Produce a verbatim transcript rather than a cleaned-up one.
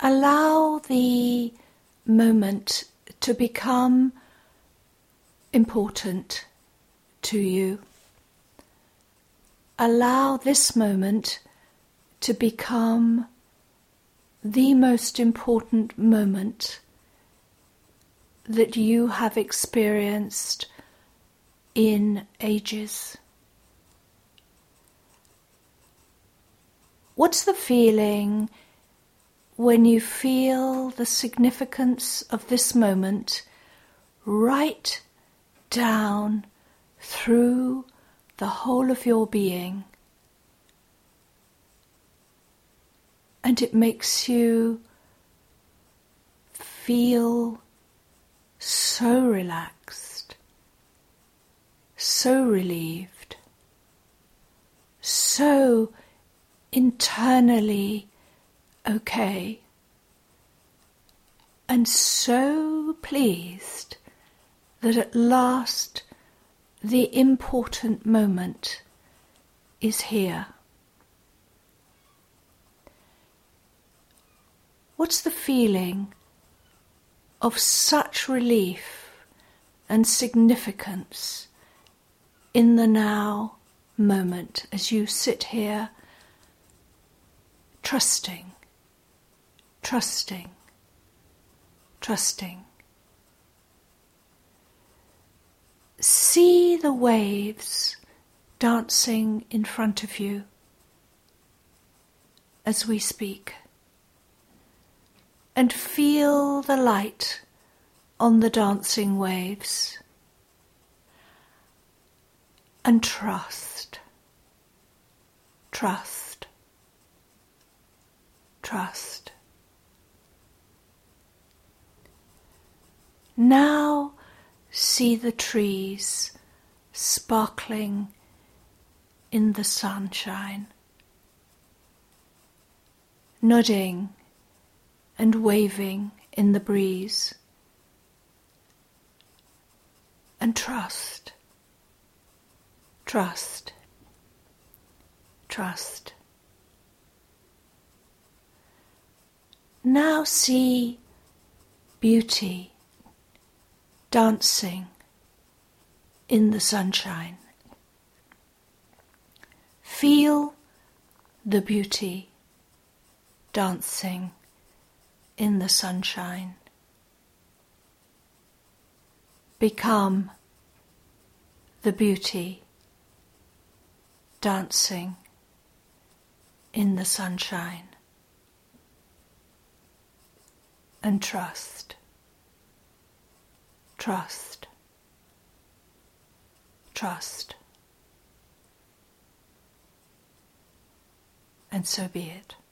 allow the moment to become important to you. Allow this moment to become the most important moment that you have experienced in ages. What's the feeling when you feel the significance of this moment right down through the whole of your being, and it makes you feel so relaxed, so relieved, so internally okay, and so pleased that at last the important moment is here. What's the feeling of such relief and significance in the now moment as you sit here trusting, trusting, trusting? See the waves dancing in front of you as we speak, and feel the light on the dancing waves, and trust, trust, trust. Now see the trees sparkling in the sunshine, nodding and waving in the breeze, and trust, trust, trust. Now see beauty dancing in the sunshine. Feel the beauty dancing in the sunshine. Become the beauty dancing in the sunshine. And trust, trust, trust. And so be it.